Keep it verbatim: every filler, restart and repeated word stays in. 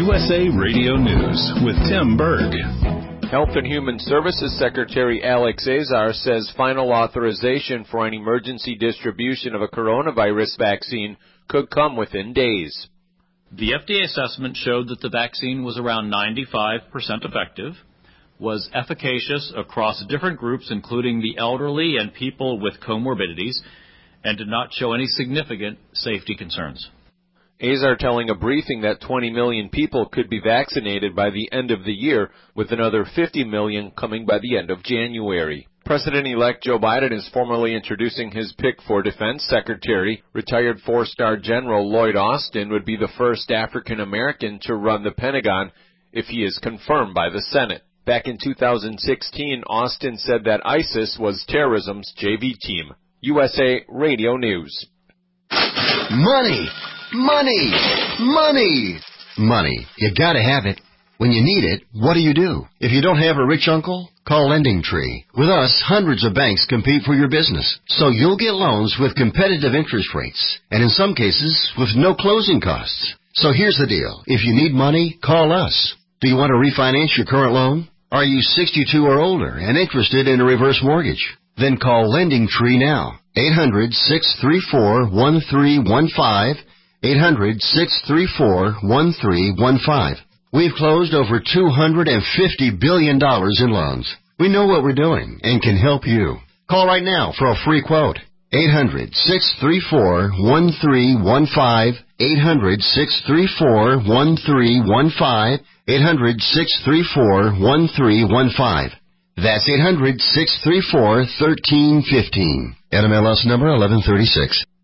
U S A Radio News with Tim Berg. Health and Human Services Secretary Alex Azar says final authorization for an emergency distribution of a coronavirus vaccine could come within days. The F D A assessment showed that the vaccine was around ninety-five percent effective, was efficacious across different groups, including the elderly and people with comorbidities, and did not show any significant safety concerns. Azar telling a briefing that twenty million people could be vaccinated by the end of the year, with another fifty million coming by the end of January. President-elect Joe Biden is formally introducing his pick for Defense Secretary. Retired four-star General Lloyd Austin would be the first African-American to run the Pentagon if he is confirmed by the Senate. Back in two thousand sixteen, Austin said that ISIS was terrorism's J V team. U S A Radio News. Money! Money! Money! Money. You gotta have it. When you need it, what do you do? If you don't have a rich uncle, call LendingTree. With us, hundreds of banks compete for your business, so you'll get loans with competitive interest rates, and in some cases, with no closing costs. So here's the deal. If you need money, call us. Do you want to refinance your current loan? Are you sixty-two or older and interested in a reverse mortgage? Then call LendingTree now. eight hundred, six three four, one three one five. eight hundred, six three four, one three one five. We've closed over two hundred fifty billion dollars in loans. We know what we're doing and can help you. Call right now for a free quote. eight hundred, six three four, one three one five. eight hundred, six three four, one three one five. eight hundred, six three four, one three one five. That's eight hundred, six three four, one three one five. N M L S number eleven thirty-six.